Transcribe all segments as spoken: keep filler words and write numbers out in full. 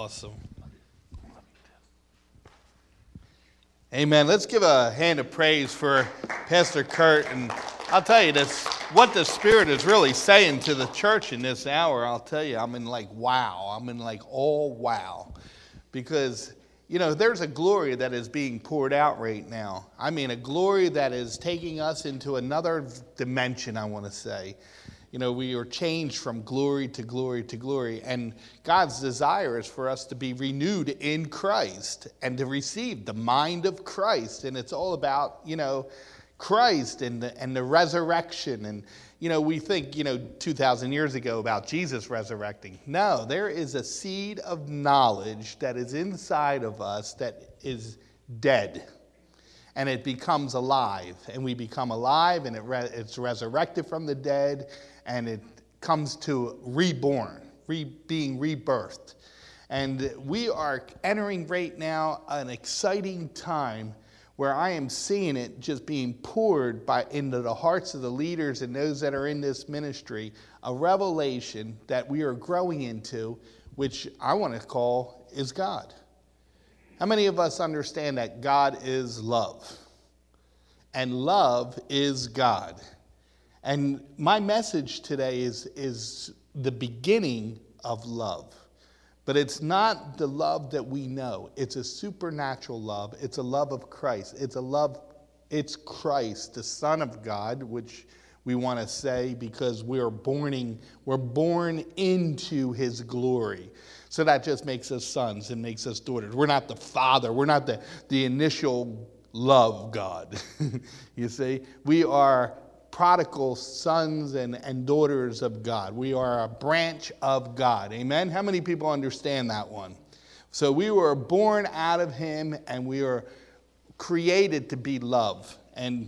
Awesome. Amen. Let's give a hand of praise for Pastor Kurt. And I'll tell you this, what the Spirit is really saying to the church in this hour, I'll tell you, I'm in like wow. I'm in like all wow. Because, you know, there's a glory that is being poured out right now. I mean, a glory that is taking us into another dimension, I want to say. You know, we are changed from glory to glory to glory. And God's desire is for us to be renewed in Christ and to receive the mind of Christ. And it's all about, you know, Christ and the, and the resurrection. And, you know, we think, you know, two thousand years ago about Jesus resurrecting. No, there is a seed of knowledge that is inside of us that is dead. And it becomes alive. And we become alive, and it re- it's resurrected from the dead. And it comes to reborn, re- being rebirthed. And we are entering right now an exciting time where I am seeing it just being poured by into the hearts of the leaders and those that are in this ministry, a revelation that we are growing into, which I want to call is God. How many of us understand that God is love? And love is God. And my message today is, is the beginning of love. But it's not the love that we know. It's a supernatural love. It's a love of Christ. It's a love, it's Christ, the Son of God, which we want to say because we're born, we're born into his glory. So that just makes us sons and makes us daughters. We're not the father. We're not the, the initial love God. You see, we are prodigal sons and, and daughters of God. We are a branch of God. Amen? How many people understand that one? So we were born out of him, and we are created to be love. And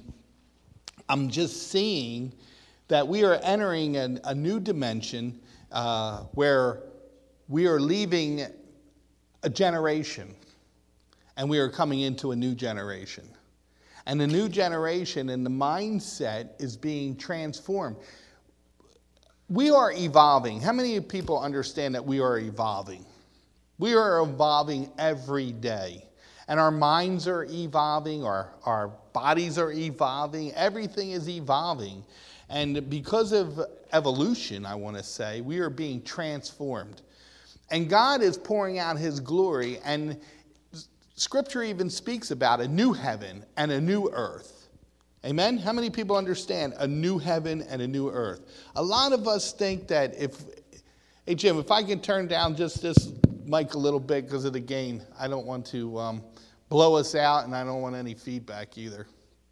I'm just seeing that we are entering an, a new dimension uh, where we are leaving a generation, and we are coming into a new generation. And the new generation and the mindset is being transformed. We are evolving. How many people understand that we are evolving? We are evolving every day. And our minds are evolving, our, our bodies are evolving, everything is evolving. And because of evolution, I want to say, we are being transformed. And God is pouring out his glory, and Scripture even speaks about a new heaven and a new earth. Amen? How many people understand a new heaven and a new earth? A lot of us think that if, hey Jim, if I can turn down just this mic a little bit because of the gain, I don't want to um, blow us out, and I don't want any feedback either.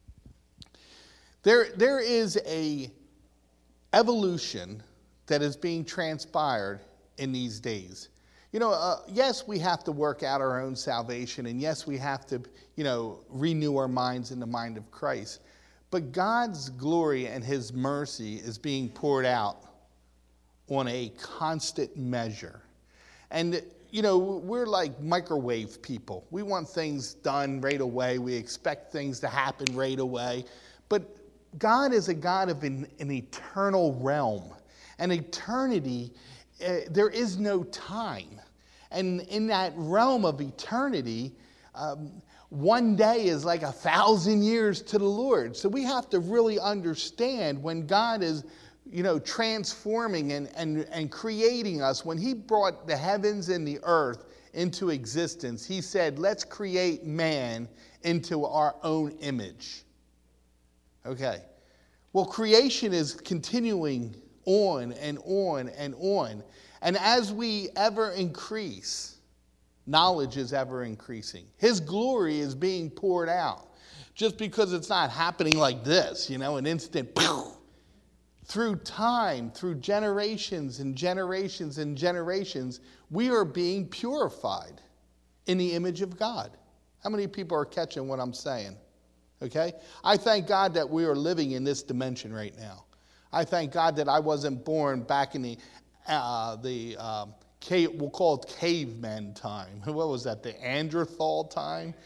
There, there is a evolution that is being transpired in these days. You know, uh, yes, we have to work out our own salvation, and yes, we have to, you know, renew our minds in the mind of Christ. But God's glory and his mercy is being poured out on a constant measure. And, you know, we're like microwave people. We want things done right away. We expect things to happen right away. But God is a God of an, an eternal realm. And eternity, uh, there is no time. And in that realm of eternity, um, one day is like a thousand years to the Lord. So we have to really understand when God is, you know, transforming and, and, and creating us. When he brought the heavens and the earth into existence, he said, let's create man into our own image. Okay. Well, creation is continuing on and on and on. And as we ever increase, knowledge is ever increasing. His glory is being poured out. Just because it's not happening like this, you know, an instant, pow, through time, through generations and generations and generations, we are being purified in the image of God. How many people are catching what I'm saying? Okay? I thank God that we are living in this dimension right now. I thank God that I wasn't born back in the Uh, the um, cave, we'll call it caveman time. What was that? The Neanderthal time,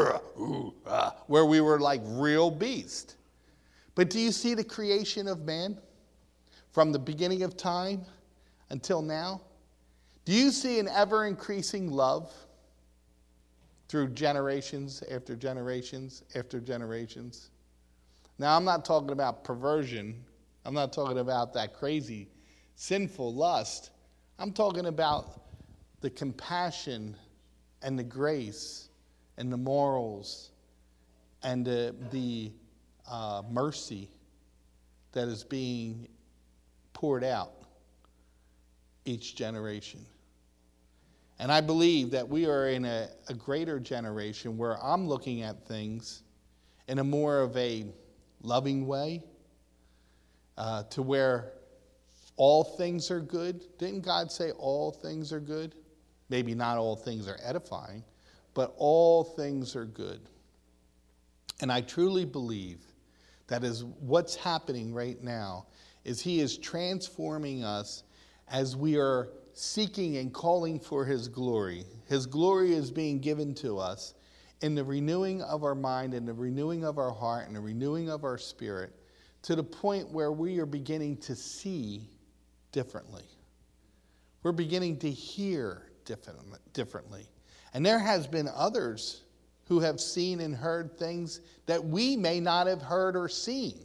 where we were like real beasts. But do you see the creation of man from the beginning of time until now? Do you see an ever-increasing love through generations after generations after generations? Now, I'm not talking about perversion. I'm not talking about that crazy, sinful lust. I'm talking about the compassion and the grace and the morals and the, the uh, mercy that is being poured out each generation. And I believe that we are in a, a greater generation where I'm looking at things in a more of a loving way, uh, to where all things are good. Didn't God say all things are good? Maybe not all things are edifying, but all things are good. And I truly believe that is what's happening right now, is he is transforming us as we are seeking and calling for his glory. His glory is being given to us in the renewing of our mind, in the renewing of our heart, and the renewing of our spirit, to the point where we are beginning to see differently. We're beginning to hear differently. And there has been others who have seen and heard things that we may not have heard or seen.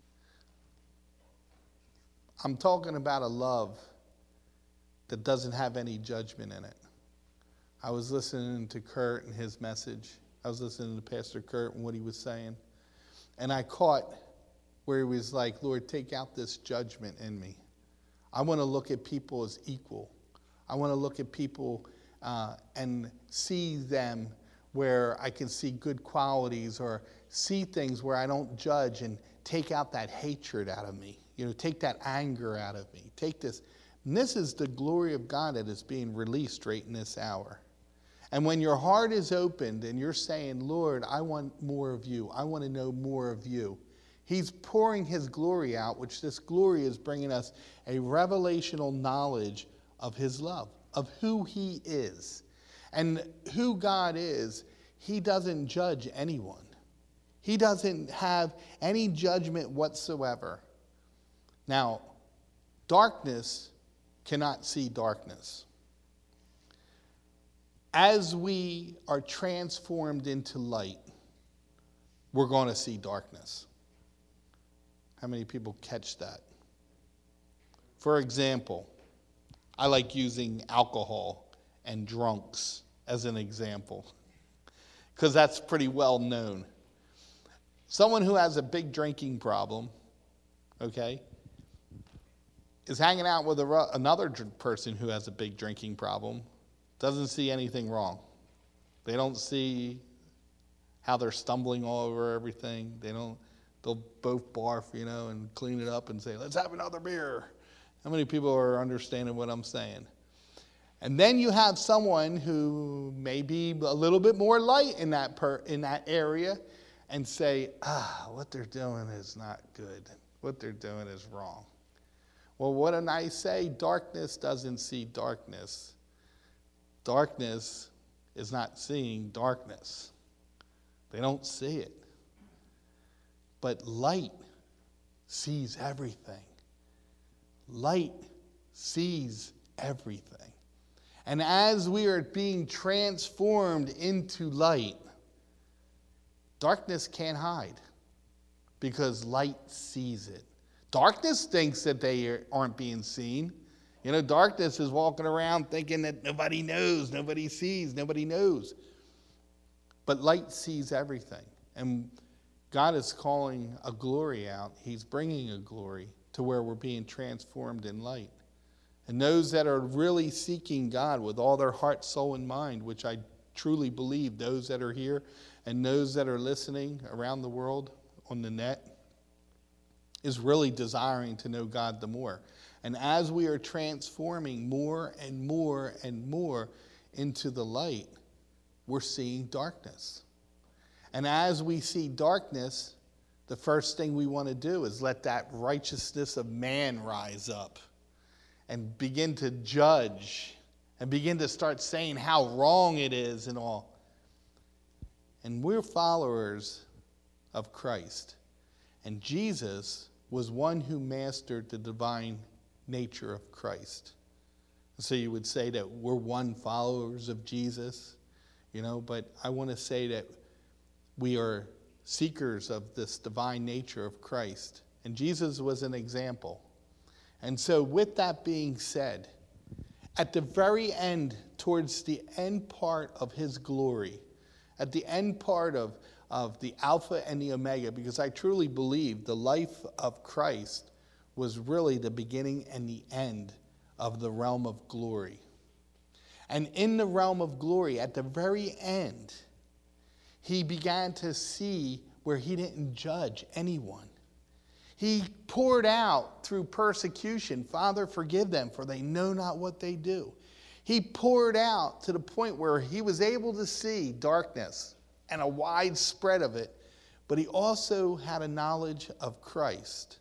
I'm talking about a love that doesn't have any judgment in it. I was listening to Kurt and his message. I was listening to Pastor Kurt and what he was saying. And I caught where he was like, Lord, take out this judgment in me. I want to look at people as equal. I want to look at people uh, and see them where I can see good qualities, or see things where I don't judge and take out that hatred out of me. You know, take that anger out of me. Take this. And this is the glory of God that is being released right in this hour. And when your heart is opened and you're saying, Lord, I want more of you. I want to know more of you. He's pouring his glory out, which this glory is bringing us a revelational knowledge of his love, of who he is. And who God is, he doesn't judge anyone. He doesn't have any judgment whatsoever. Now, darkness cannot see darkness. As we are transformed into light, we're going to see darkness. How many people catch that? For example, I like using alcohol and drunks as an example, because that's pretty well known. Someone who has a big drinking problem, okay, is hanging out with a, another person who has a big drinking problem, doesn't see anything wrong. They don't see how they're stumbling all over everything. They don't, they'll both barf, you know, and clean it up and say, let's have another beer. How many people are understanding what I'm saying? And then you have someone who may be a little bit more light in that per, in that area and say, ah, what they're doing is not good. What they're doing is wrong. Well, what did I say? Darkness doesn't see darkness. Darkness is not seeing darkness. They don't see it. But light sees everything. Light sees everything. And as we are being transformed into light, darkness can't hide because light sees it. Darkness thinks that they aren't being seen. You know, darkness is walking around thinking that nobody knows, nobody sees, nobody knows. But light sees everything. And God is calling a glory out. He's bringing a glory to where we're being transformed in light. And those that are really seeking God with all their heart, soul, and mind, which I truly believe those that are here and those that are listening around the world on the net, is really desiring to know God the more. And as we are transforming more and more and more into the light, we're seeing darkness. And as we see darkness, the first thing we want to do is let that righteousness of man rise up and begin to judge and begin to start saying how wrong it is and all. And we're followers of Christ. And Jesus was one who mastered the divine nature of Christ. So you would say that we're one followers of Jesus, you know, but I want to say that we are seekers of this divine nature of Christ. And Jesus was an example. And so with that being said, at the very end, towards the end part of his glory, at the end part of, of the Alpha and the Omega, because I truly believe the life of Christ was really the beginning and the end of the realm of glory. And in the realm of glory, at the very end, he began to see where he didn't judge anyone. He poured out through persecution, Father, forgive them, for they know not what they do. He poured out to the point where he was able to see darkness and a wide spread of it, but he also had a knowledge of Christ,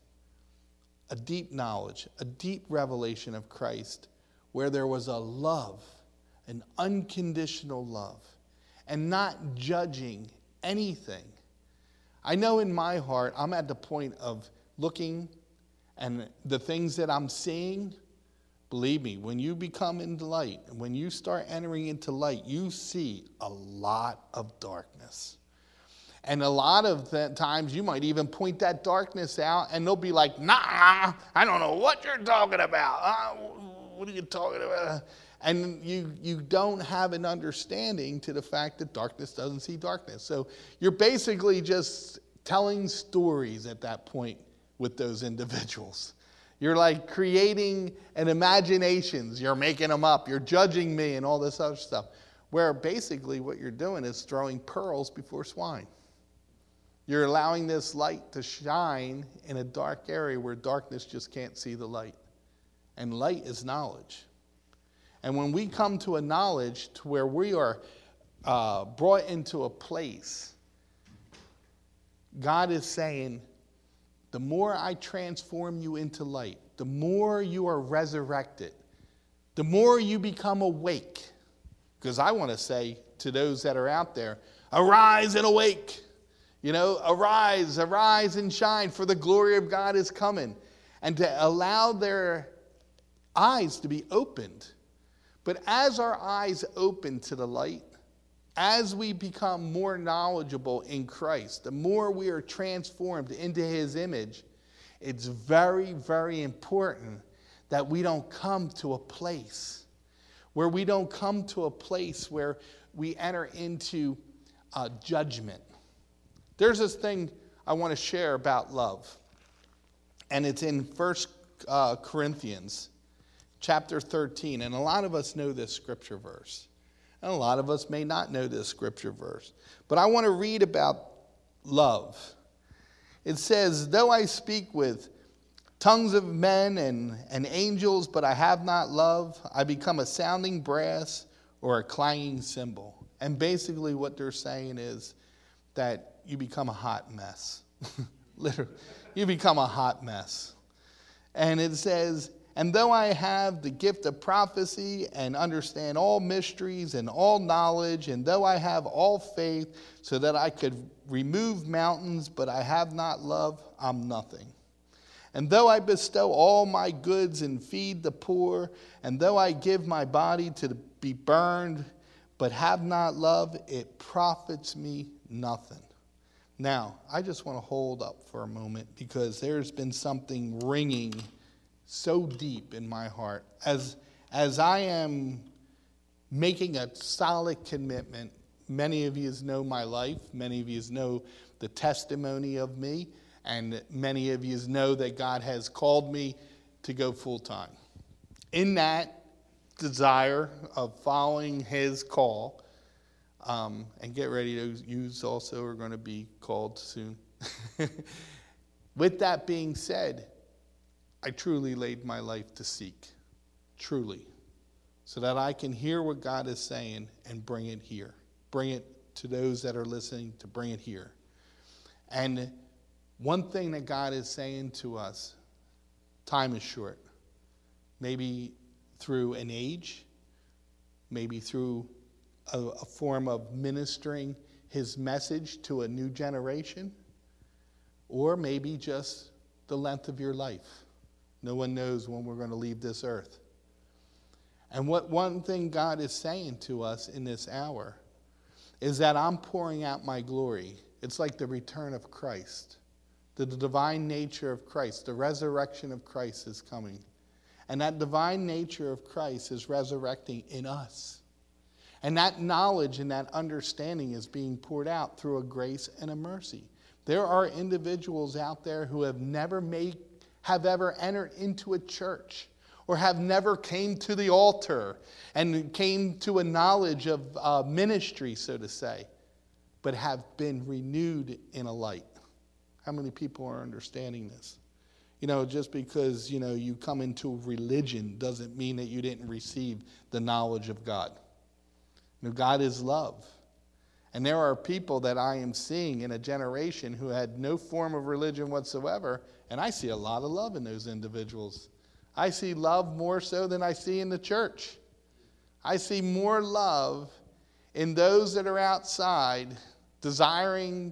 a deep knowledge, a deep revelation of Christ, where there was a love, an unconditional love, and not judging anything. I know in my heart, I'm at the point of looking, and the things that I'm seeing, believe me, when you become into light, and when you start entering into light, you see a lot of darkness. And a lot of the times you might even point that darkness out, and they'll be like, nah, I don't know what you're talking about. Uh, what are you talking about? And you, you don't have an understanding to the fact that darkness doesn't see darkness. So you're basically just telling stories at that point with those individuals. You're like creating an imaginations. You're making them up. You're judging me and all this other stuff. Where basically what you're doing is throwing pearls before swine. You're allowing this light to shine in a dark area where darkness just can't see the light. And light is knowledge. And when we come to a knowledge to where we are uh, brought into a place, God is saying, the more I transform you into light, the more you are resurrected, the more you become awake. Because I want to say to those that are out there, arise and awake. You know, arise, arise and shine, for the glory of God is coming. And to allow their eyes to be opened. But as our eyes open to the light, as we become more knowledgeable in Christ, the more we are transformed into his image, it's very, very important that we don't come to a place where we don't come to a place where we enter into uh, judgment. There's this thing I want to share about love, and it's in First uh, Corinthians chapter thirteen, and a lot of us know this scripture verse. And a lot of us may not know this scripture verse. But I want to read about love. It says, though I speak with tongues of men and, and angels, but I have not love, I become a sounding brass or a clanging cymbal. And basically what they're saying is that you become a hot mess. Literally, you become a hot mess. And it says, and though I have the gift of prophecy and understand all mysteries and all knowledge, and though I have all faith so that I could remove mountains, but I have not love, I'm nothing. And though I bestow all my goods and feed the poor, and though I give my body to be burned, but have not love, it profits me nothing. Now, I just want to hold up for a moment because there's been something ringing so deep in my heart. As, as I am making a solid commitment, many of you know my life, many of you know the testimony of me, and many of you know that God has called me to go full time. In that desire of following his call, um, and get ready, those yous also are going to be called soon. With that being said, I truly laid my life to seek, truly, so that I can hear what God is saying and bring it here. Bring it to those that are listening, to bring it here. And one thing that God is saying to us, time is short. Maybe through an age, maybe through a, a form of ministering his message to a new generation, or maybe just the length of your life. No one knows when we're going to leave this earth. And what one thing God is saying to us in this hour is that I'm pouring out my glory. It's like the return of Christ. The divine nature of Christ, the resurrection of Christ is coming. And that divine nature of Christ is resurrecting in us. And that knowledge and that understanding is being poured out through a grace and a mercy. There are individuals out there who have never made, have ever entered into a church, or have never came to the altar and came to a knowledge of uh, ministry, so to say, but have been renewed in a light. How many people are understanding this? You know, just because, you know, you come into religion doesn't mean that you didn't receive the knowledge of God. You know, God is love. And there are people that I am seeing in a generation who had no form of religion whatsoever, and I see a lot of love in those individuals. I see love more so than I see in the church. I see more love in those that are outside desiring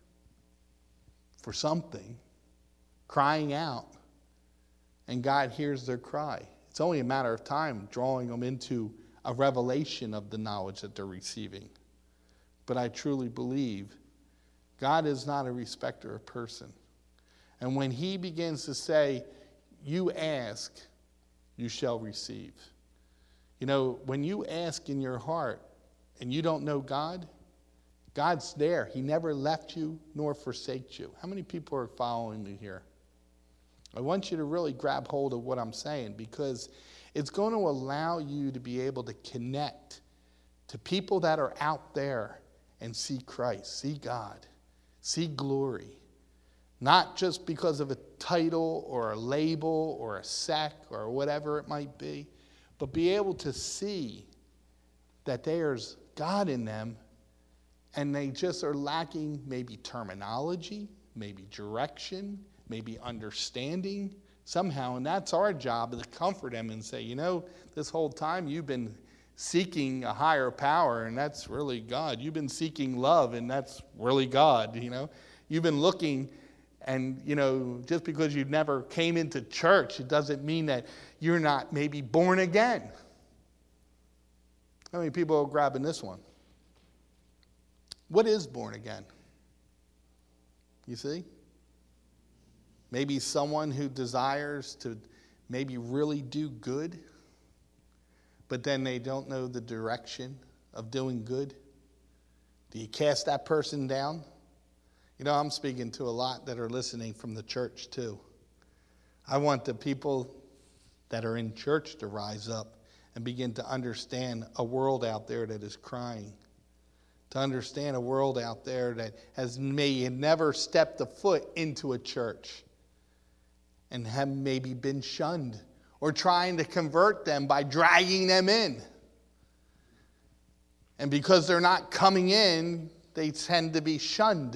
for something, crying out, and God hears their cry. It's only a matter of time drawing them into a revelation of the knowledge that they're receiving. But I truly believe God is not a respecter of person. And when he begins to say, you ask, you shall receive. You know, when you ask in your heart and you don't know God, God's there. He never left you nor forsakes you. How many people are following me here? I want you to really grab hold of what I'm saying, because it's going to allow you to be able to connect to people that are out there and see Christ, see God, see glory. Not just because of a title or a label or a sect or whatever it might be, but be able to see that there's God in them, and they just are lacking maybe terminology, maybe direction, maybe understanding somehow. And that's our job, to comfort them and say, you know, this whole time you've been seeking a higher power, and that's really God. You've been seeking love, and that's really God, you know. You've been looking, and, you know, just because you never came into church, it doesn't mean that you're not maybe born again. How many people are grabbing this one? What is born again? You see? Maybe someone who desires to maybe really do good, but then they don't know the direction of doing good. Do you cast that person down? You know, I'm speaking to a lot that are listening from the church too. I want the people that are in church to rise up and begin to understand a world out there that is crying. To understand a world out there that has may never stepped a foot into a church and have maybe been shunned, or trying to convert them by dragging them in. And because they're not coming in, they tend to be shunned.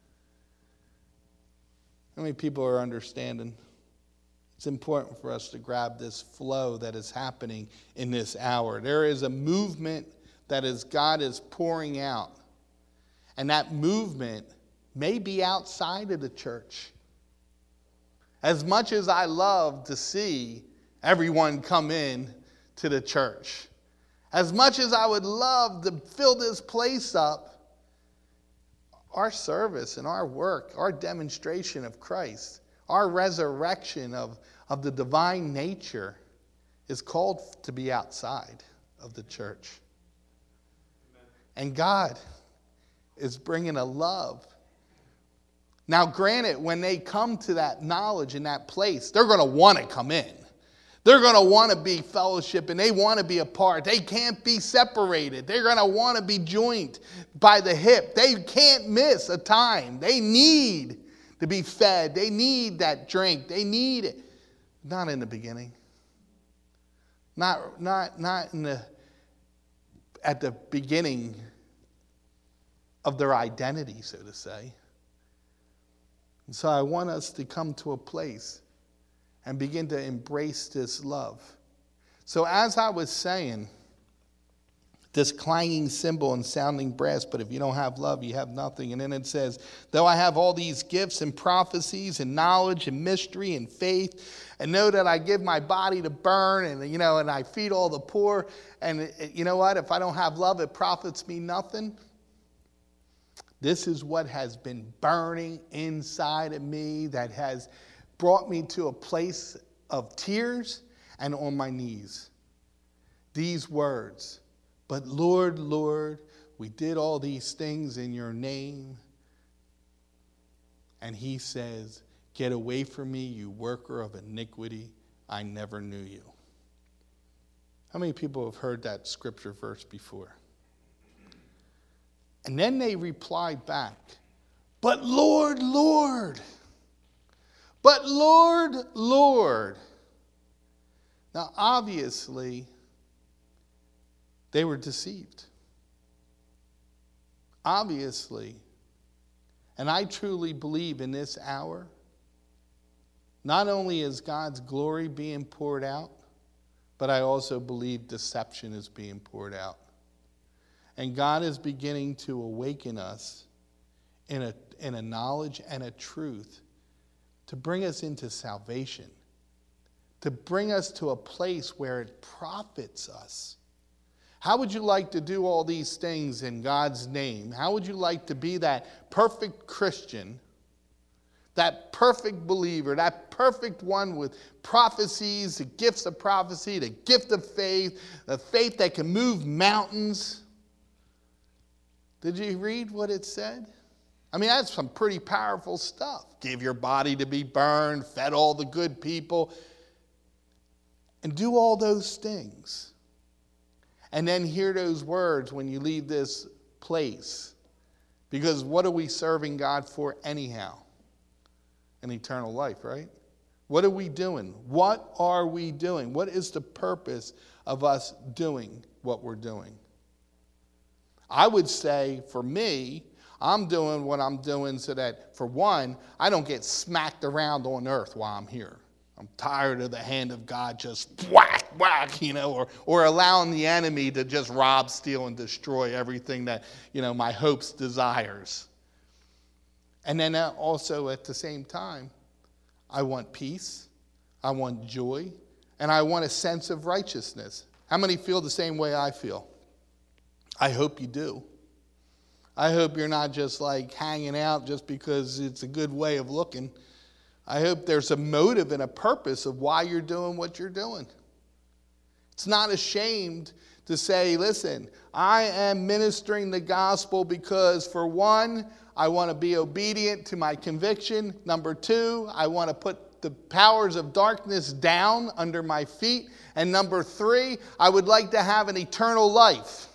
How many people are understanding? It's important for us to grab this flow that is happening in this hour. There is a movement that is God is pouring out. And that movement may be outside of the church. As much as I love to see everyone come in to the church, as much as I would love to fill this place up, our service and our work, our demonstration of Christ, our resurrection of, of the divine nature is called to be outside of the church. Amen. And God is bringing a love. Now, granted, when they come to that knowledge in that place, they're going to want to come in. They're going to want to be fellowship, and they want to be a part. They can't be separated. They're going to want to be joined by the hip. They can't miss a time. They need to be fed. They need that drink. They need it. Not in the beginning. Not, not, not in the, at the beginning of their identity, so to say. And so I want us to come to a place and begin to embrace this love. So as I was saying, this clanging cymbal and sounding brass, but if you don't have love, you have nothing. And then it says, though I have all these gifts and prophecies and knowledge and mystery and faith, and know that I give my body to burn, and you know, and I feed all the poor, and it, you know what? If I don't have love, it profits me nothing. This is what has been burning inside of me that has brought me to a place of tears and on my knees. These words. But Lord, Lord, we did all these things in your name. And he says, get away from me, you worker of iniquity. I never knew you. How many people have heard that scripture verse before? And then they replied back, but Lord, Lord, but Lord, Lord. Now, obviously, they were deceived. Obviously. And I truly believe in this hour, not only is God's glory being poured out, but I also believe deception is being poured out. And God is beginning to awaken us in a, in a knowledge and a truth to bring us into salvation, to bring us to a place where it profits us. How would you like to do all these things in God's name? How would you like to be that perfect Christian, that perfect believer, that perfect one with prophecies, the gifts of prophecy, the gift of faith, the faith that can move mountains? Did you read what it said? I mean, that's some pretty powerful stuff. Give your body to be burned, fed all the good people, and do all those things. And then hear those words when you leave this place. Because what are we serving God for anyhow? An eternal life, right? What are we doing? What are we doing? What is the purpose of us doing what we're doing? I would say, for me, I'm doing what I'm doing so that, for one, I don't get smacked around on earth while I'm here. I'm tired of the hand of God just whack, whack, you know, or, or allowing the enemy to just rob, steal, and destroy everything that, you know, my hopes desires. And then also at the same time, I want peace, I want joy, and I want a sense of righteousness. How many feel the same way I feel? I hope you do. I hope you're not just like hanging out just because it's a good way of looking. I hope there's a motive and a purpose of why you're doing what you're doing. It's not ashamed to say, listen, I am ministering the gospel because, for one, I want to be obedient to my conviction. Number two, I want to put the powers of darkness down under my feet. And number three, I would like to have an eternal life.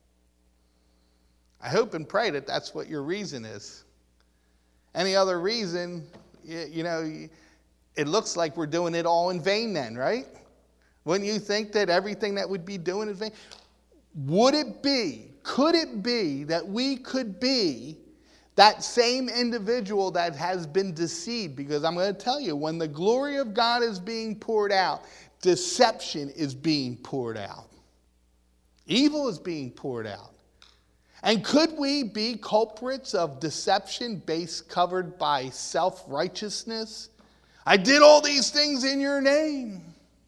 I hope and pray that that's what your reason is. Any other reason, you know, it looks like we're doing it all in vain then, right? Wouldn't you think that everything that would be doing in vain? Would it be, could it be that we could be that same individual that has been deceived? Because I'm going to tell you, when the glory of God is being poured out, deception is being poured out. Evil is being poured out. And could we be culprits of deception based covered by self-righteousness? I did all these things in your name.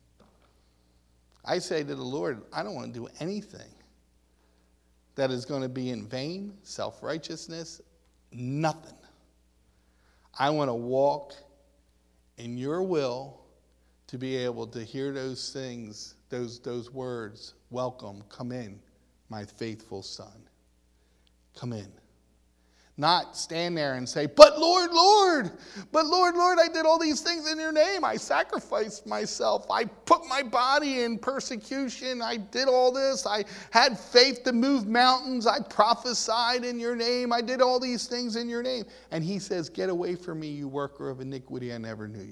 I say to the Lord, I don't want to do anything that is going to be in vain, self-righteousness, nothing. I want to walk in your will to be able to hear those things, those, those words, welcome, come in, my faithful son. Come in. Not stand there and say, but Lord, Lord, but Lord, Lord, I did all these things in your name. I sacrificed myself. I put my body in persecution. I did all this. I had faith to move mountains. I prophesied in your name. I did all these things in your name. And he says, get away from me, you worker of iniquity. I never knew you.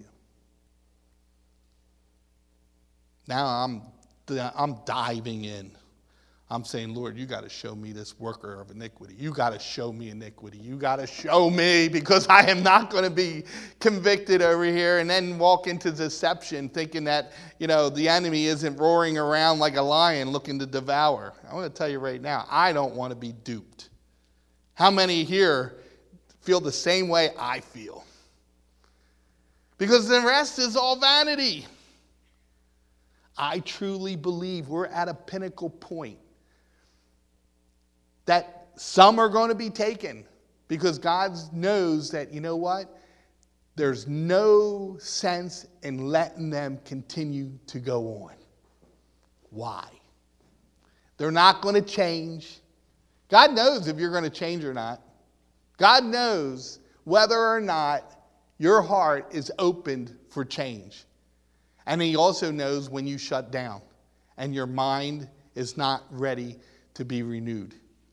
Now I'm, I'm diving in. I'm saying, Lord, you got to show me this worker of iniquity. You got to show me iniquity. You got to show me, because I am not going to be convicted over here and then walk into deception thinking that, you know, the enemy isn't roaring around like a lion looking to devour. I want to tell you right now, I don't want to be duped. How many here feel the same way I feel? Because the rest is all vanity. I truly believe we're at a pinnacle point that some are going to be taken because God knows that, you know what? There's no sense in letting them continue to go on. Why? They're not going to change. God knows if you're going to change or not. God knows whether or not your heart is opened for change. And he also knows when you shut down and your mind is not ready to be renewed.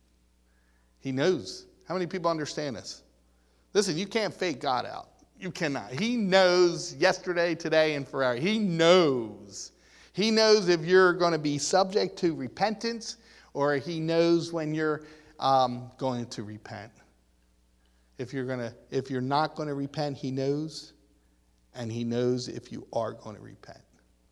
He knows. How many people understand this? Listen, you can't fake God out. You cannot. He knows yesterday, today, and forever. He knows. He knows if you're going to be subject to repentance, or he knows when you're um, going to repent. If you're going to, if you're not going to repent, he knows, and he knows if you are going to repent.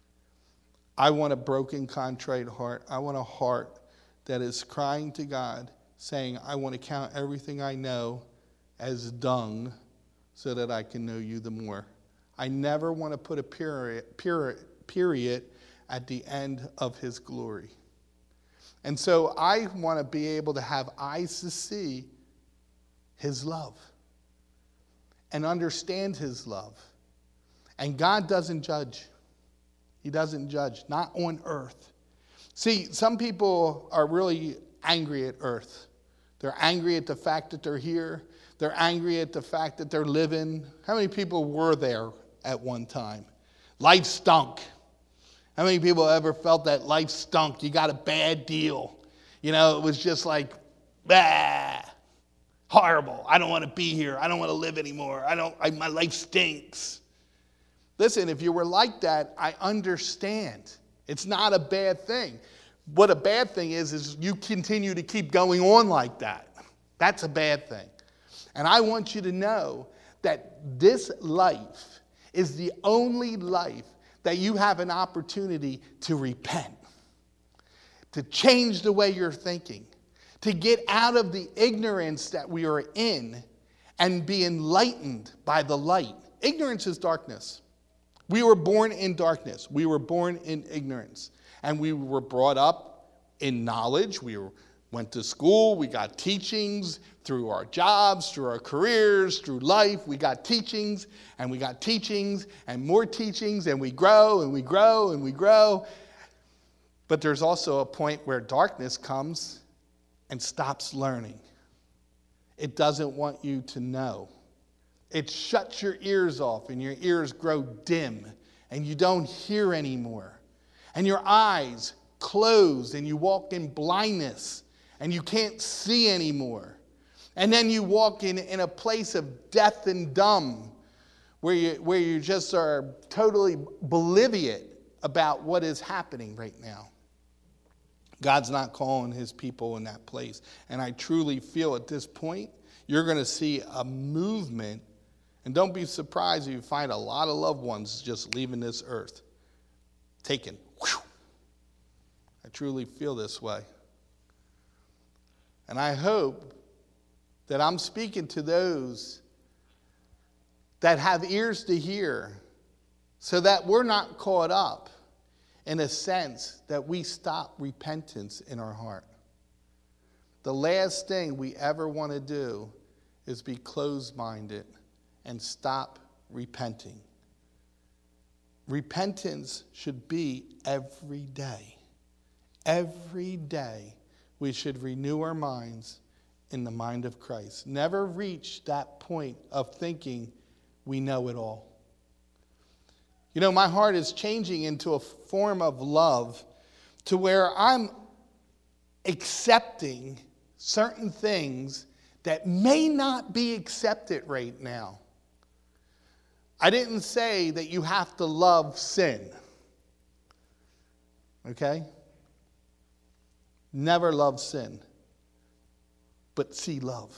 I want a broken, contrite heart. I want a heart that is crying to God, saying, I want to count everything I know as dung so that I can know you the more. I never want to put a period, period, period at the end of his glory. And so I want to be able to have eyes to see his love and understand his love. And God doesn't judge. He doesn't judge, not on earth. See, some people are really angry at earth. They're angry at the fact that they're here. They're angry at the fact that they're living. How many people were there at one time? Life stunk. How many people ever felt that life stunk? You got a bad deal. You know, it was just like, bah, horrible. I don't want to be here. I don't want to live anymore. I don't, I, my life stinks. Listen, if you were like that, I understand. It's not a bad thing. What a bad thing is, is you continue to keep going on like that. That's a bad thing. And I want you to know that this life is the only life that you have an opportunity to repent, to change the way you're thinking, to get out of the ignorance that we are in and be enlightened by the light. Ignorance is darkness. We were born in darkness. We were born in ignorance. And we were brought up in knowledge. We were, went to school. We got teachings through our jobs, through our careers, through life. We got teachings, and we got teachings, and more teachings, and we grow, and we grow, and we grow. But there's also a point where darkness comes and stops learning. It doesn't want you to know. It shuts your ears off, and your ears grow dim, and you don't hear anymore. And your eyes close, and you walk in blindness, and you can't see anymore. And then you walk in, in a place of deaf and dumb, where you, where you just are totally oblivious about what is happening right now. God's not calling his people in that place. And I truly feel at this point, you're going to see a movement. And don't be surprised if you find a lot of loved ones just leaving this earth. Taken. Whew. I truly feel this way. And I hope that I'm speaking to those that have ears to hear, so that we're not caught up in a sense that we stop repentance in our heart. The last thing we ever want to do is be closed-minded and stop repenting. Repentance should be every day. Every day we should renew our minds in the mind of Christ. Never reach that point of thinking we know it all. You know, my heart is changing into a form of love to where I'm accepting certain things that may not be accepted right now. I didn't say that you have to love sin. Okay? Never love sin, but see love.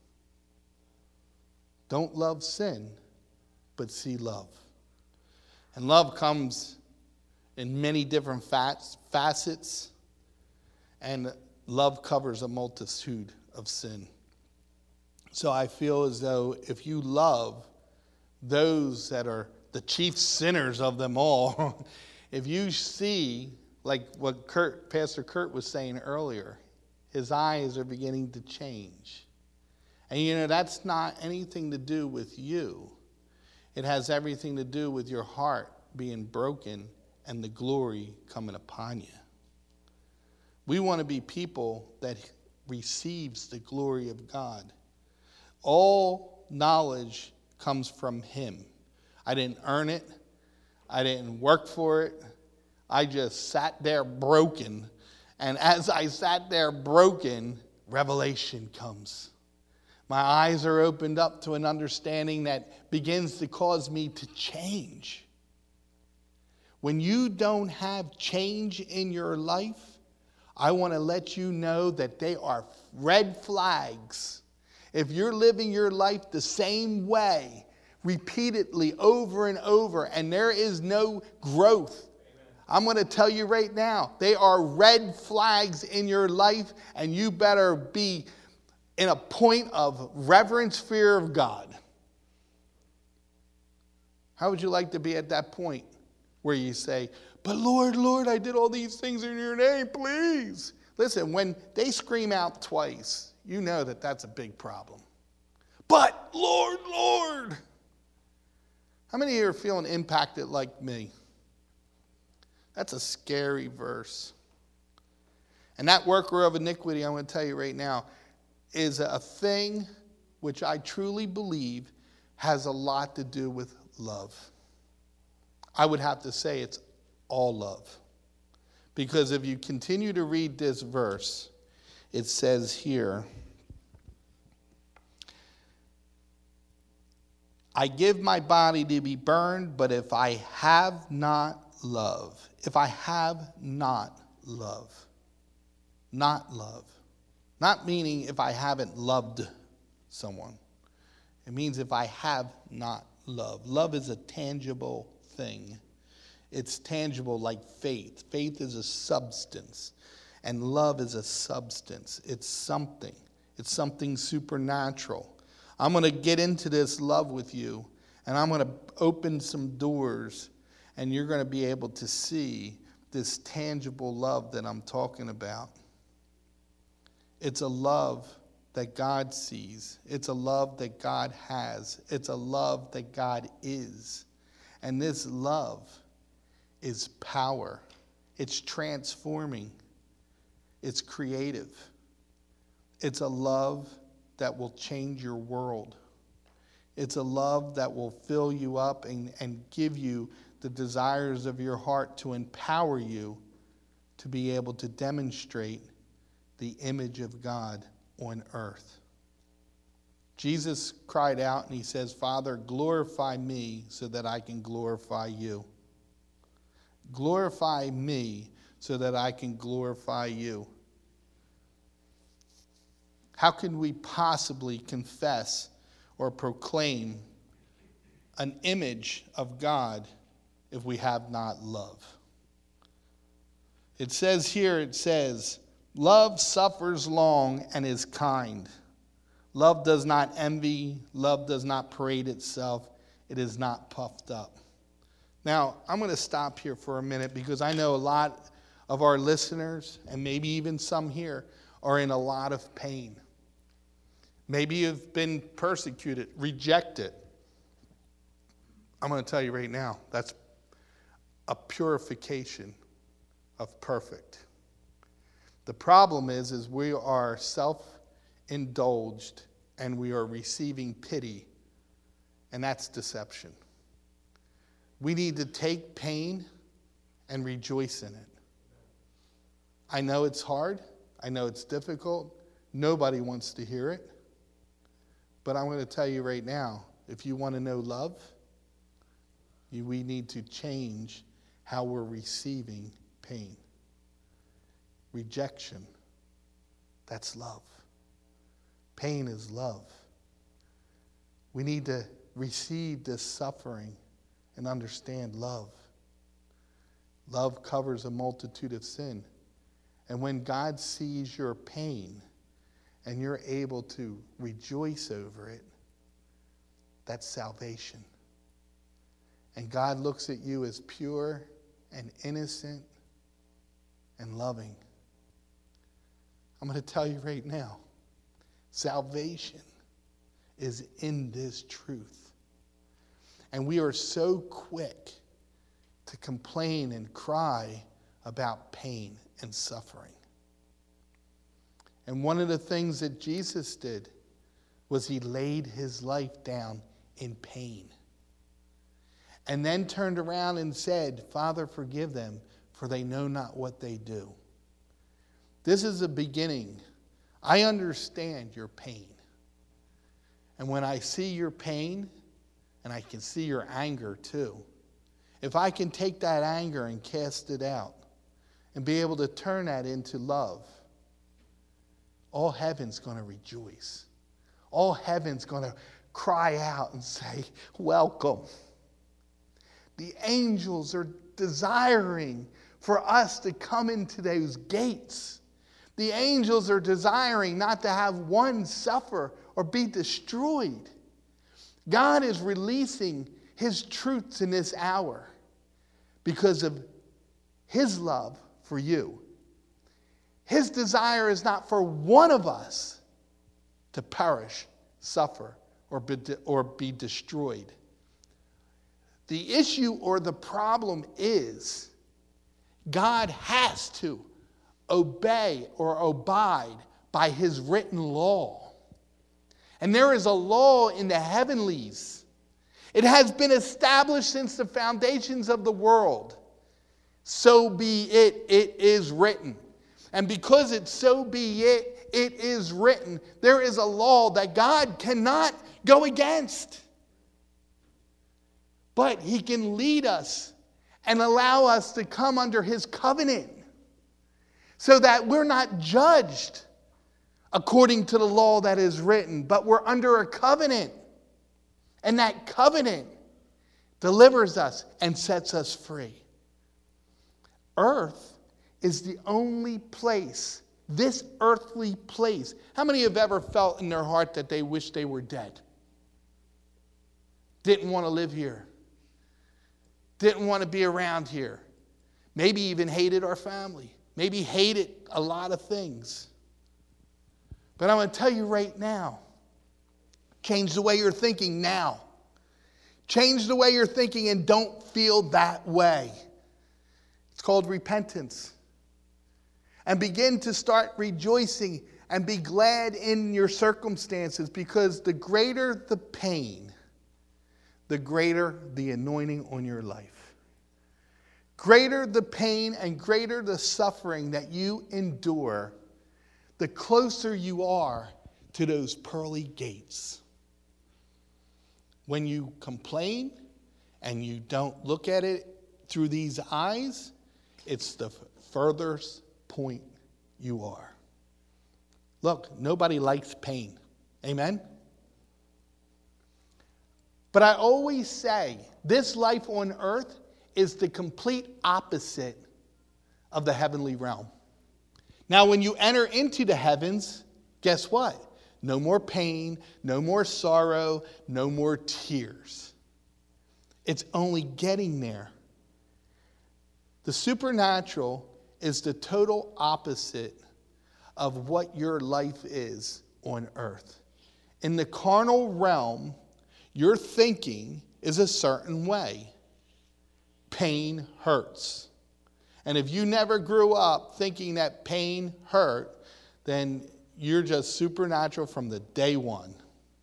Don't love sin, but see love. And love comes in many different facets, and love covers a multitude of sin. So I feel as though if you love those that are the chief sinners of them all, if you see, like what Kurt, Pastor Kurt was saying earlier, his eyes are beginning to change. And you know, that's not anything to do with you. It has everything to do with your heart being broken and the glory coming upon you. We want to be people that receives the glory of God. All knowledge comes from him. I didn't earn it. I didn't work for it. I just sat there broken. And as I sat there broken, revelation comes. My eyes are opened up to an understanding that begins to cause me to change. When you don't have change in your life, I want to let you know that they are red flags. If you're living your life the same way, repeatedly, over and over, and there is no growth, I'm going to tell you right now, they are red flags in your life, and you better be in a point of reverence, fear of God. How would you like to be at that point where you say, but Lord, Lord, I did all these things in your name, please? Listen, when they scream out twice, you know that that's a big problem. But Lord, Lord. How many of you are feeling impacted like me? That's a scary verse. And that worker of iniquity, I'm going to tell you right now, is a thing which I truly believe has a lot to do with love. I would have to say it's all love. Because if you continue to read this verse, it says here, I give my body to be burned, but if I have not love, if I have not love, not love, not meaning if I haven't loved someone. It means if I have not love. Love is a tangible thing. It's tangible like faith. Faith is a substance, and love is a substance. It's something. It's something supernatural. I'm going to get into this love with you, and I'm going to open some doors, and you're going to be able to see this tangible love that I'm talking about. It's a love that God sees. It's a love that God has. It's a love that God is. And this love is power. It's transforming. It's creative. It's a love that will change your world. It's a love that will fill you up and, and give you the desires of your heart to empower you to be able to demonstrate the image of God on earth. Jesus cried out and he says, Father, glorify me so that I can glorify you. Glorify me so that I can glorify you. How can we possibly confess or proclaim an image of God if we have not love? It says here, it says, love suffers long and is kind. Love does not envy. Love does not parade itself. It is not puffed up. Now, I'm going to stop here for a minute because I know a lot of our listeners, and maybe even some here, are in a lot of pain. Maybe you've been persecuted, rejected. I'm going to tell you right now, that's a purification of perfect. The problem is, is we are self-indulged and we are receiving pity, and that's deception. We need to take pain and rejoice in it. I know it's hard. I know it's difficult. Nobody wants to hear it. But I'm going to tell you right now, if you want to know love, you, we need to change how we're receiving pain. Rejection. That's love. Pain is love. We need to receive this suffering and understand love. Love covers a multitude of sin. And when God sees your pain and you're able to rejoice over it, that's salvation. And God looks at you as pure and innocent and loving. I'm going to tell you right now, salvation is in this truth. And we are so quick to complain and cry about pain and suffering. And one of the things that Jesus did was he laid his life down in pain. And then turned around and said, Father, forgive them, for they know not what they do. This is a beginning. I understand your pain. And when I see your pain, and I can see your anger too, if I can take that anger and cast it out and be able to turn that into love, all heaven's going to rejoice. All heaven's going to cry out and say, welcome. The angels are desiring for us to come into those gates. The angels are desiring not to have one suffer or be destroyed. God is releasing his truths in this hour because of his love for you. His desire is not for one of us to perish, suffer, or be, or be destroyed. The issue or the problem is God has to obey or abide by his written law. And there is a law in the heavenlies. It has been established since the foundations of the world. So be it, it is written. And because it's so be it, it is written, there is a law that God cannot go against. But he can lead us and allow us to come under his covenant so that we're not judged according to the law that is written, but we're under a covenant. And that covenant delivers us and sets us free. Earth is the only place, this earthly place. How many have ever felt in their heart that they wish they were dead? Didn't want to live here. Didn't want to be around here. Maybe even hated our family. Maybe hated a lot of things. But I'm going to tell you right now, change the way you're thinking now. Change the way you're thinking and don't feel that way. It's called repentance. And begin to start rejoicing and be glad in your circumstances, because the greater the pain, the greater the anointing on your life. Greater the pain and greater the suffering that you endure, the closer you are to those pearly gates. When you complain and you don't look at it through these eyes, it's the furthest point you are. Look, nobody likes pain. Amen? But I always say, this life on earth is the complete opposite of the heavenly realm. Now, when you enter into the heavens, guess what? No more pain, no more sorrow, no more tears. It's only getting there. The supernatural is the total opposite of what your life is on earth. In the carnal realm, your thinking is a certain way. Pain hurts. And if you never grew up thinking that pain hurt, then you're just supernatural from the day one.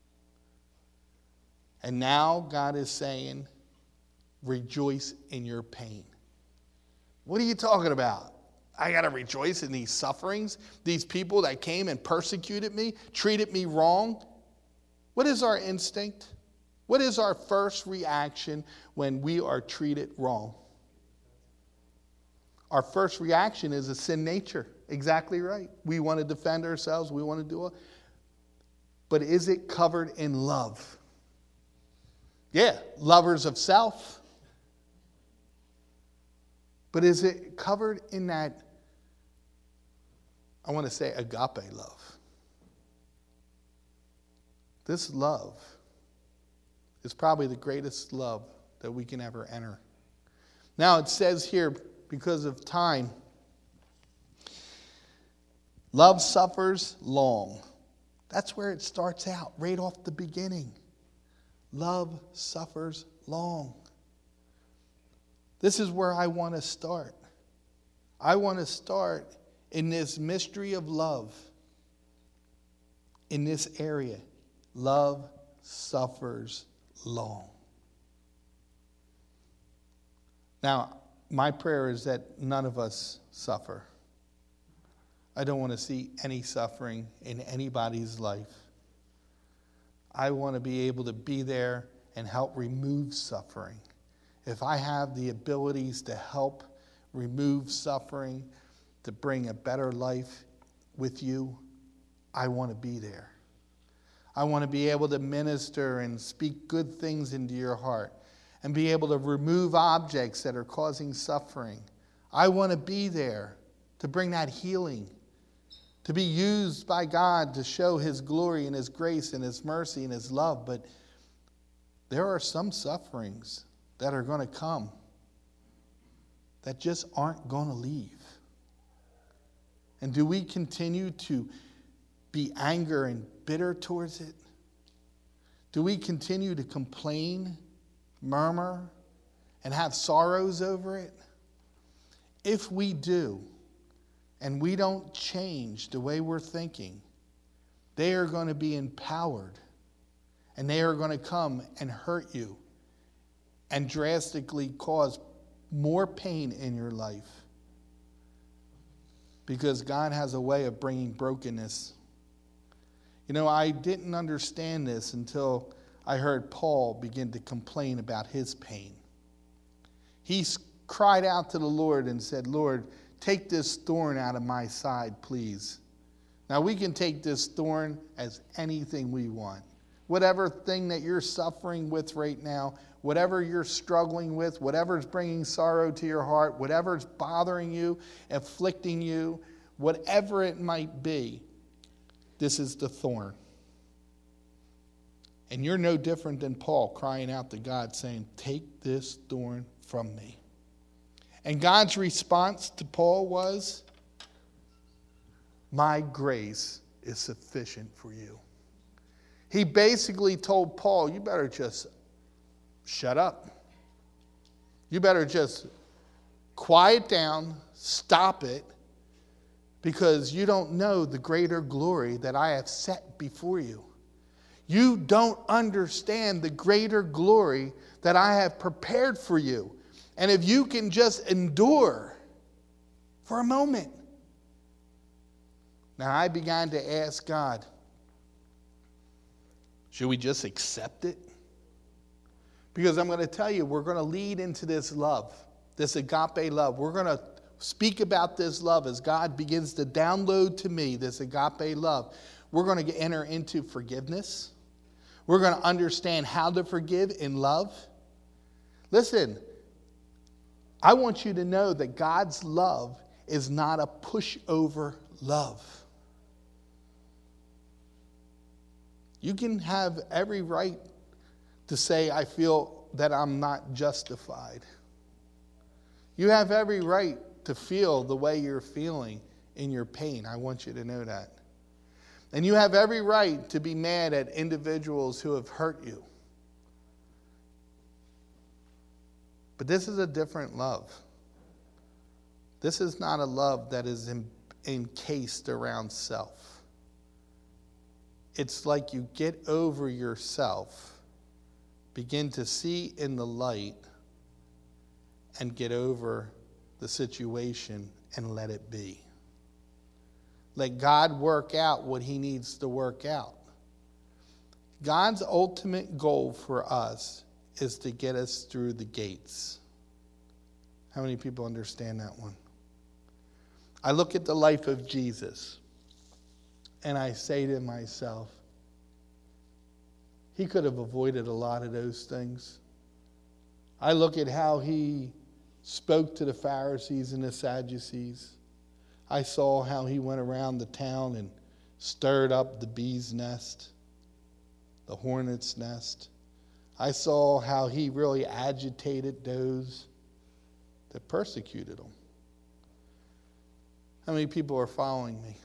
And now God is saying, rejoice in your pain. What are you talking about? I got to rejoice in these sufferings? These people that came and persecuted me, treated me wrong? What is our instinct? What is our first reaction when we are treated wrong? Our first reaction is a sin nature. Exactly right. We want to defend ourselves. We want to do it. But is it covered in love? Yeah, lovers of self. But is it covered in that, I want to say, agape love? This love is probably the greatest love that we can ever enter. Now it says here, because of time, love suffers long. That's where it starts out, right off the beginning. Love suffers long. This is where I want to start. I want to start in this mystery of love, in this area. Love suffers long. Now, my prayer is that none of us suffer. I don't want to see any suffering in anybody's life. I want to be able to be there and help remove suffering. If I have the abilities to help remove suffering, to bring a better life with you, I want to be there. I want to be able to minister and speak good things into your heart and be able to remove objects that are causing suffering. I want to be there to bring that healing, to be used by God to show His glory and His grace and His mercy and His love. But there are some sufferings that are going to come that just aren't going to leave. And do we continue to be angry and bitter towards it? Do we continue to complain, murmur, and have sorrows over it? If we do, and we don't change the way we're thinking, they are going to be empowered, and they are going to come and hurt you and drastically cause more pain in your life. Because God has a way of bringing brokenness. You know, I didn't understand this until I heard Paul begin to complain about his pain. He cried out to the Lord and said, Lord, take this thorn out of my side, please. Now, we can take this thorn as anything we want. Whatever thing that you're suffering with right now, whatever you're struggling with, whatever's bringing sorrow to your heart, whatever's bothering you, afflicting you, whatever it might be, this is the thorn. And you're no different than Paul crying out to God saying, take this thorn from me. And God's response to Paul was, my grace is sufficient for you. He basically told Paul, you better just shut up. You better just quiet down, stop it, because you don't know the greater glory that I have set before you. You don't understand the greater glory that I have prepared for you. And if you can just endure for a moment. Now I began to ask God, should we just accept it? Because I'm going to tell you, we're going to lead into this love, this agape love. We're going to speak about this love as God begins to download to me this agape love. We're going to enter into forgiveness. We're going to understand how to forgive in love. Listen, I want you to know that God's love is not a pushover love. You can have every right to say, I feel that I'm not justified. You have every right to feel the way you're feeling in your pain. I want you to know that. And you have every right to be mad at individuals who have hurt you. But this is a different love. This is not a love that is in, encased around self. It's like you get over yourself, begin to see in the light, and get over the situation and let it be. Let God work out what He needs to work out. God's ultimate goal for us is to get us through the gates. How many people understand that one? I look at the life of Jesus and I say to myself, he could have avoided a lot of those things. I look at how he spoke to the Pharisees and the Sadducees. I saw how he went around the town and stirred up the bee's nest, the hornet's nest. I saw how he really agitated those that persecuted him. How many people are following me?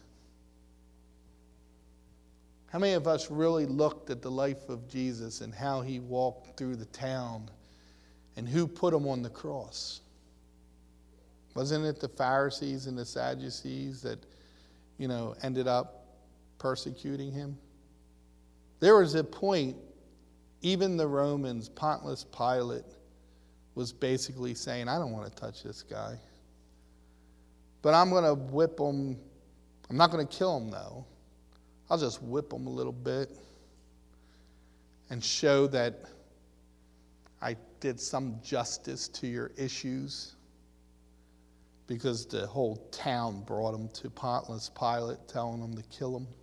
How many of us really looked at the life of Jesus and how he walked through the town and who put him on the cross? Wasn't it the Pharisees and the Sadducees that, you know, ended up persecuting him? There was a point, even the Romans, Pontius Pilate, was basically saying, I don't want to touch this guy. But I'm going to whip him. I'm not going to kill him, though. I'll just whip him a little bit and show that I did some justice to your issues, because the whole town brought him to Pontius Pilate, telling him to kill him.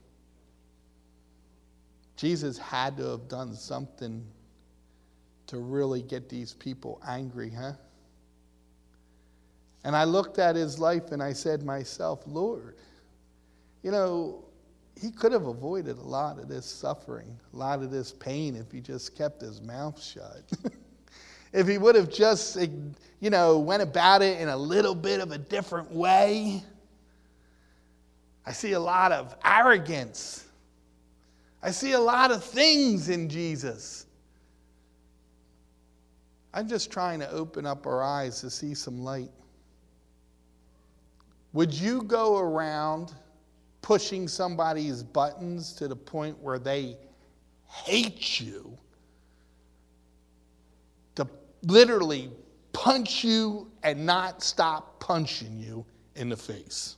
Jesus had to have done something to really get these people angry, huh? And I looked at his life and I said to myself, Lord, you know, he could have avoided a lot of this suffering, a lot of this pain if he just kept his mouth shut. If he would have just, you know, went about it in a little bit of a different way. I see a lot of arrogance. I see a lot of things in Jesus. I'm just trying to open up our eyes to see some light. Would you go around pushing somebody's buttons to the point where they hate you, to literally punch you and not stop punching you in the face?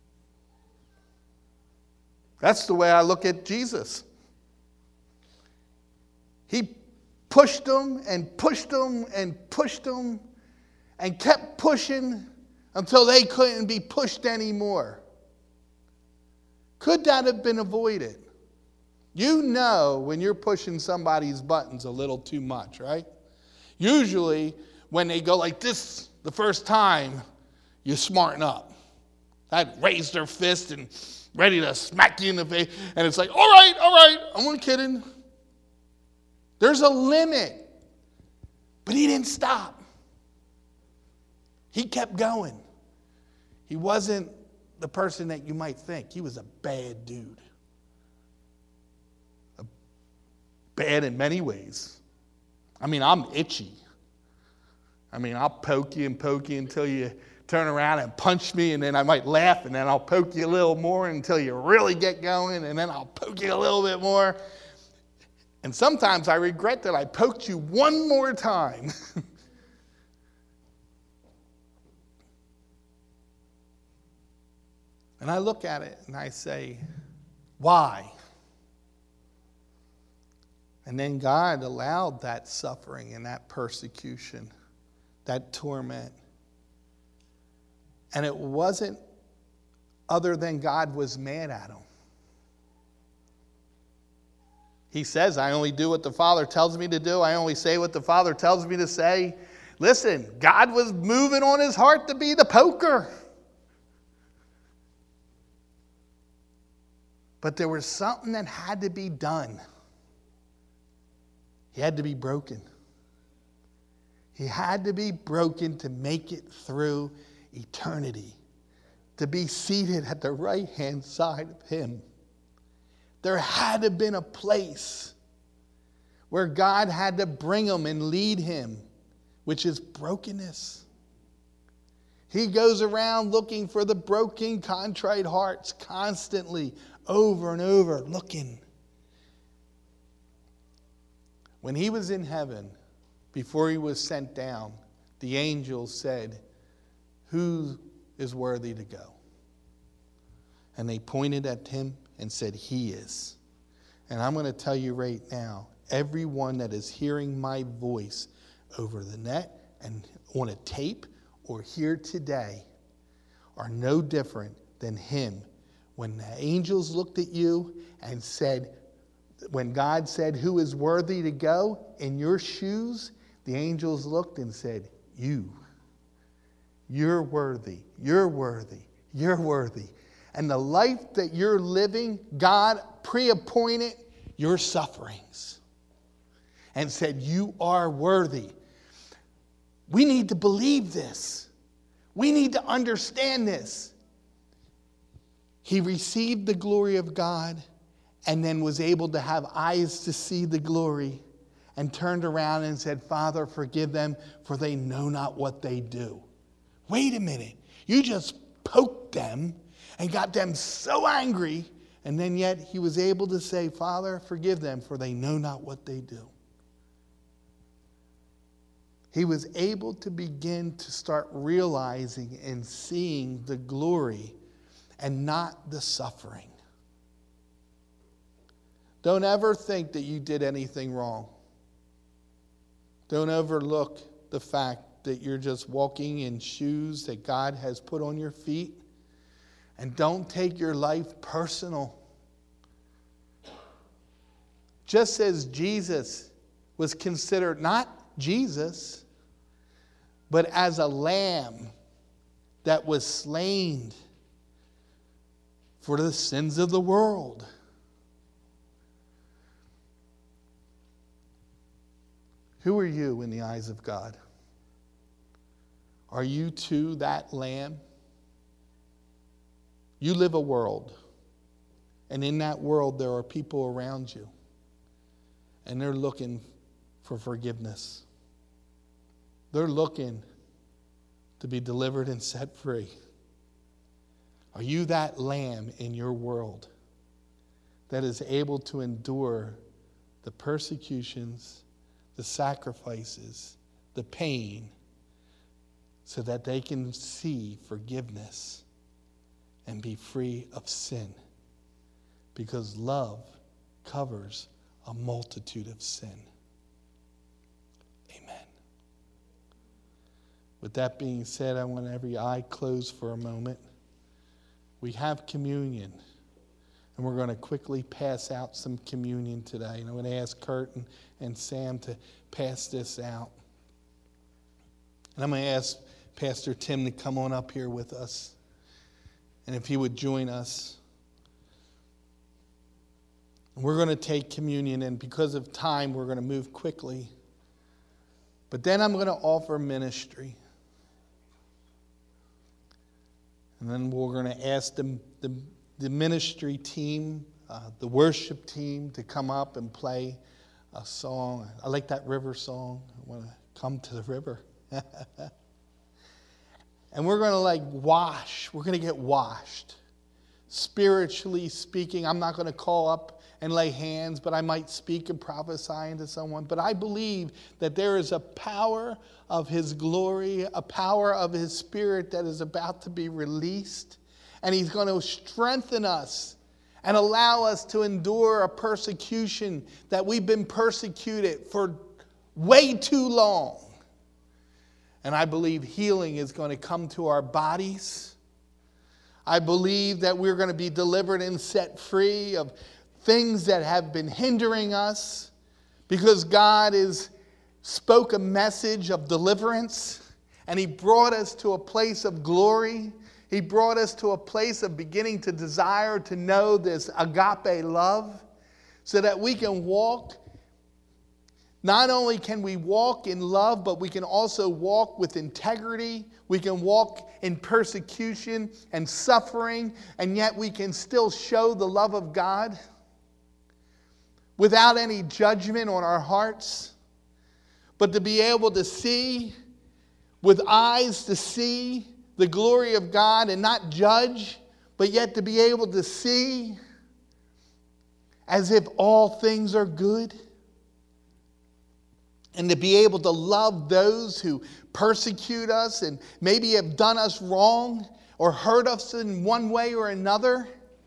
That's the way I look at Jesus. He pushed them and pushed them and pushed them and kept pushing until they couldn't be pushed anymore. Could that have been avoided? You know when you're pushing somebody's buttons a little too much, right? Usually when they go like this the first time, you smarten up. I'd raise their fist and ready to smack you in the face. And it's like, all right, all right, I'm only kidding. There's a limit. But he didn't stop. He kept going. He wasn't the person that you might think. He was a bad dude. A bad in many ways. I mean, I'm itchy. I mean, I'll poke you and poke you until you turn around and punch me, and then I might laugh, and then I'll poke you a little more until you really get going, and then I'll poke you a little bit more. And sometimes I regret that I poked you one more time. And I look at it and I say, why? And then God allowed that suffering and that persecution, that torment. And it wasn't other than God was mad at him. He says, I only do what the Father tells me to do. I only say what the Father tells me to say. Listen, God was moving on his heart to be the poker. But there was something that had to be done. He had to be broken. He had to be broken to make it through eternity, to be seated at the right-hand side of him. There had to have been a place where God had to bring him and lead him, which is brokenness. He goes around looking for the broken, contrite hearts constantly, over and over, looking. When he was in heaven, before he was sent down, the angels said, who is worthy to go? And they pointed at him and said, he is. And I'm going to tell you right now, everyone that is hearing my voice over the net and on a tape or here today, are no different than him. When the angels looked at you and said, when God said, who is worthy to go in your shoes, the angels looked and said, you. You're worthy. You're worthy. You're worthy. And the life that you're living, God pre-appointed your sufferings and said, you are worthy. We need to believe this. We need to understand this. He received the glory of God and then was able to have eyes to see the glory and turned around and said, Father, forgive them, for they know not what they do. Wait a minute. You just poked them and got them so angry, and then yet he was able to say, Father, forgive them, for they know not what they do. He was able to begin to start realizing and seeing the glory and not the suffering. Don't ever think that you did anything wrong. Don't overlook the fact that you're just walking in shoes that God has put on your feet. And don't take your life personal. Just as Jesus was considered not Jesus, but as a lamb that was slain for the sins of the world. Who are you in the eyes of God? Are you too that lamb? You live a world, and in that world there are people around you, and they're looking for forgiveness. They're looking to be delivered and set free. Are you that lamb in your world that is able to endure the persecutions, the sacrifices, the pain, so that they can see forgiveness and be free of sin? Because love covers a multitude of sin. Amen. With that being said, I want every eye closed for a moment. We have communion, and we're going to quickly pass out some communion today. And I'm going to ask Kurt and, and Sam to pass this out. And I'm going to ask Pastor Tim to come on up here with us. And if he would join us. And we're going to take communion, and because of time, we're going to move quickly. But then I'm going to offer ministry. And then we're going to ask the, the, the ministry team, uh, the worship team, to come up and play a song. I like that river song. I want to come to the river. And we're going to like wash. We're going to get washed. Spiritually speaking, I'm not going to call up and lay hands, but I might speak and prophesy into someone. But I believe that there is a power of His glory, a power of His Spirit that is about to be released. And He's going to strengthen us and allow us to endure a persecution that we've been persecuted for way too long. And I believe healing is going to come to our bodies. I believe that we're going to be delivered and set free of things that have been hindering us, because God has spoke a message of deliverance, and He brought us to a place of glory. He brought us to a place of beginning to desire to know this agape love, so that we can walk. Not only can we walk in love, but we can also walk with integrity. We can walk in persecution and suffering, and yet we can still show the love of God without any judgment on our hearts. But to be able to see, with eyes to see the glory of God and not judge, but yet to be able to see as if all things are good. And to be able to love those who persecute us and maybe have done us wrong or hurt us in one way or another.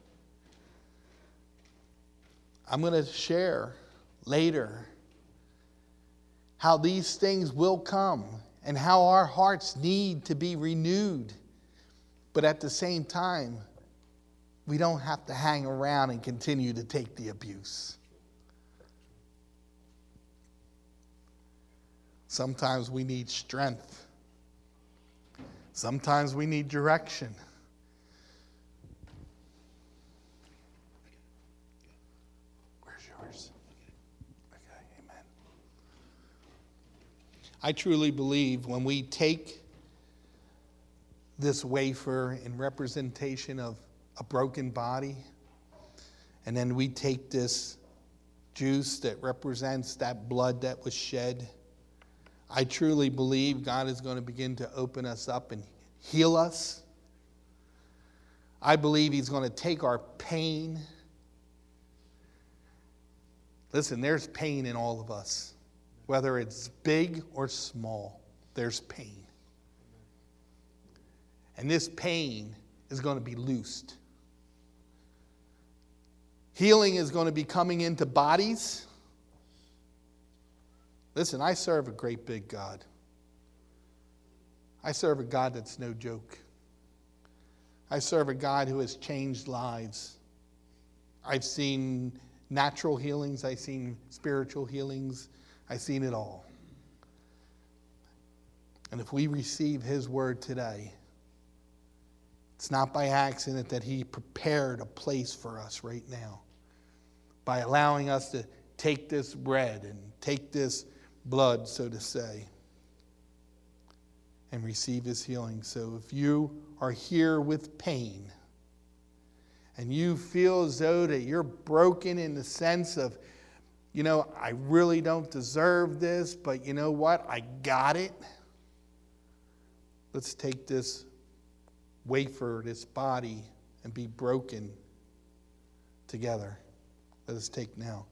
I'm going to share later how these things will come and how our hearts need to be renewed But at the same time, we don't have to hang around and continue to take the abuse. Sometimes we need strength. Sometimes we need direction. Where's yours? Okay, amen. I truly believe when we take this wafer in representation of a broken body, and then we take this juice that represents that blood that was shed, I truly believe God is going to begin to open us up and heal us. I believe He's going to take our pain. Listen, there's pain in all of us. Whether it's big or small, there's pain. And this pain is going to be loosed. Healing is going to be coming into bodies. Listen, I serve a great big God. I serve a God that's no joke. I serve a God who has changed lives. I've seen natural healings. I've seen spiritual healings. I've seen it all. And if we receive His word today, it's not by accident that He prepared a place for us right now by allowing us to take this bread and take this blood, so to say, and receive His healing. So if you are here with pain and you feel as though that you're broken in the sense of, you know, I really don't deserve this, but you know what? I got it. Let's take this wafer, this body, and be broken together. Let us take now.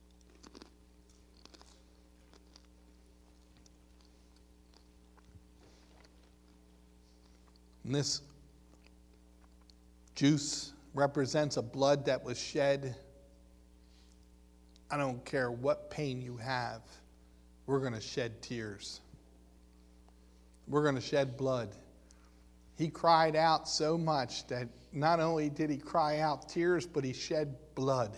And this juice represents a blood that was shed. I don't care what pain you have, we're going to shed tears. We're going to shed blood. He cried out so much that not only did He cry out tears, but He shed blood.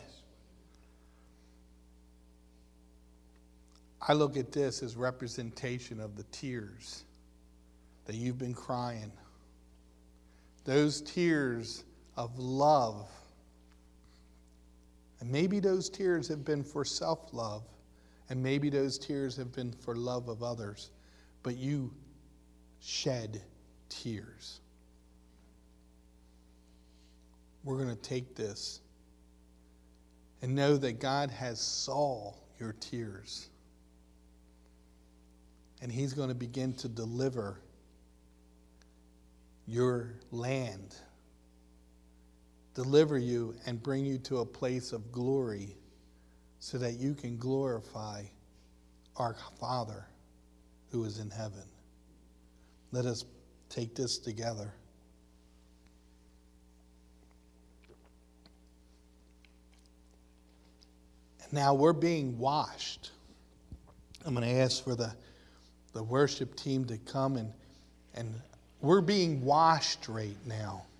I look at this as representation of the tears that you've been crying. Those tears of love. And maybe those tears have been for self-love. And maybe those tears have been for love of others. But you shed tears. We're going to take this and know that God has saw your tears. And He's going to begin to deliver your land, deliver you and bring you to a place of glory so that you can glorify our Father who is in heaven. Let us take this together. And now we're being washed. I'm going to ask for the, the worship team to come and, and we're being washed right now.